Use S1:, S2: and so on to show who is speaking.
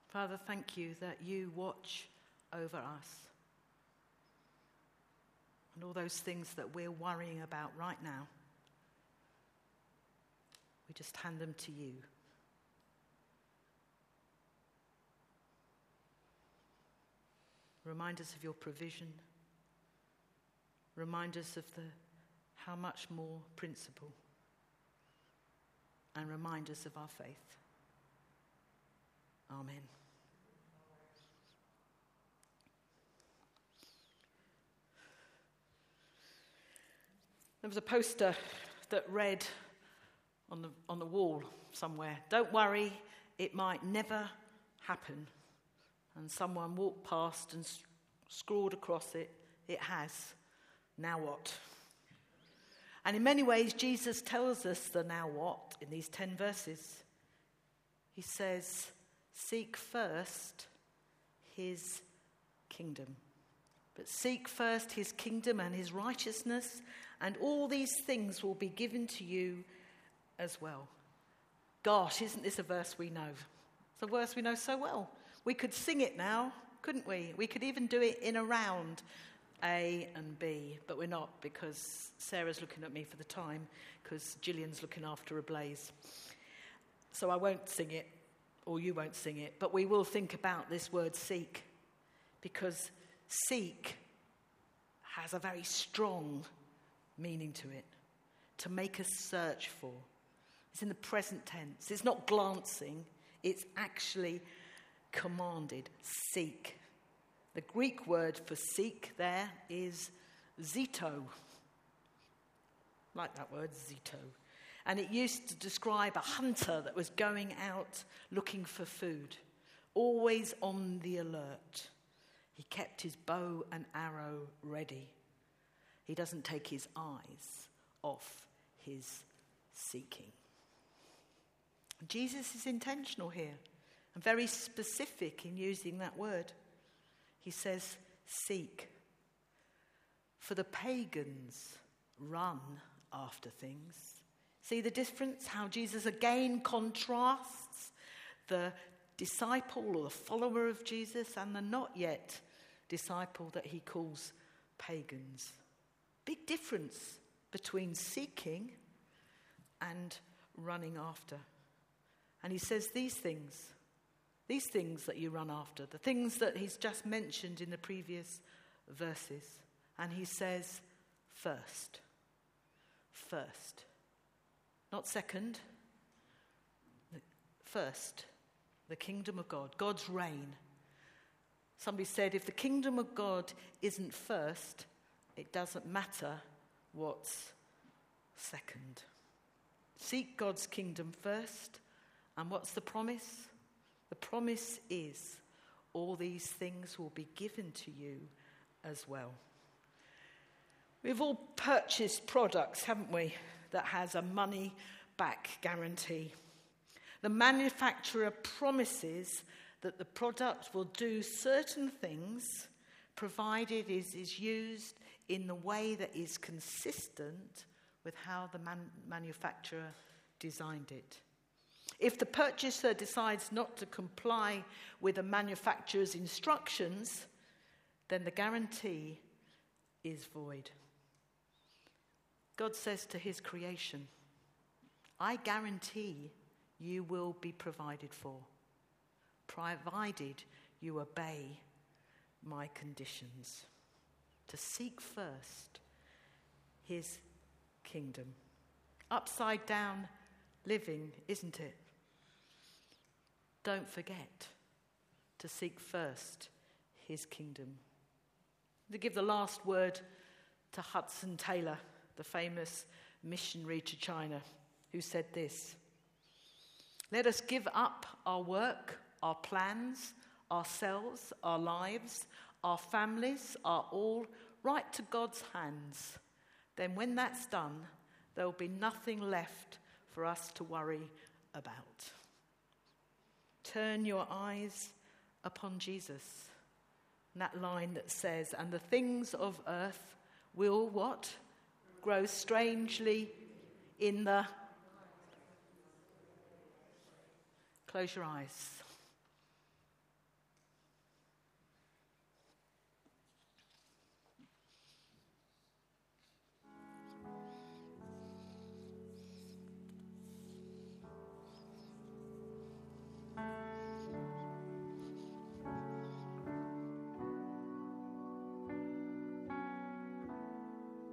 S1: Father, thank you that you watch over us. And all those things that we're worrying about right now, we just hand them to you. Remind us of your provision. Remind us of the how much more principle. And remind us of our faith. Amen. There was a poster that read on the wall somewhere, "Don't worry, it might never happen." And someone walked past and scrawled across it, "It has. Now what?" And in many ways, Jesus tells us the now what in these 10 verses. He says, seek first his kingdom. But seek first his kingdom and his righteousness, and all these things will be given to you as well. Gosh, isn't this a verse we know? It's a verse we know so well. We could sing it now, couldn't we? We could even do it in a round, A and B, but we're not, because Sarah's looking at me for the time, because Gillian's looking after a Blaze. So I won't sing it, or you won't sing it, but we will think about this word seek, because seek has a very strong meaning to it, to make a search for. It's in the present tense. It's not glancing, it's actually commanded. Seek. The Greek word for seek there is zito. Like that word, zito. And it used to describe a hunter that was going out looking for food, always on the alert. He kept his bow and arrow ready. He doesn't take his eyes off his seeking. Jesus is intentional here and very specific in using that word. He says, seek. For the pagans run after things. See the difference? How Jesus again contrasts the disciple or the follower of Jesus and the not yet disciple that he calls pagans. Big difference between seeking and running after. And he says these things that you run after, the things that he's just mentioned in the previous verses. And he says, first. First. Not second. First. The kingdom of God. God's reign. Somebody said, if the kingdom of God isn't first, it doesn't matter what's second. Seek God's kingdom first. And what's the promise? The promise is all these things will be given to you as well. We've all purchased products, haven't we, that has a money-back guarantee. The manufacturer promises that the product will do certain things provided it is used in the way that is consistent with how the manufacturer designed it. If the purchaser decides not to comply with the manufacturer's instructions, then the guarantee is void. God says to his creation, I guarantee you will be provided for, provided you obey my conditions. To seek first his kingdom. Upside down living, isn't it? Don't forget to seek first his kingdom. To give the last word to Hudson Taylor, the famous missionary to China, who said this: let us give up our work, our plans, ourselves, our lives, our families, our all, right to God's hands. Then when that's done, there will be nothing left for us to worry about. Turn your eyes upon Jesus. And that line that says, and the things of earth will what? Grow strangely in the... Close your eyes.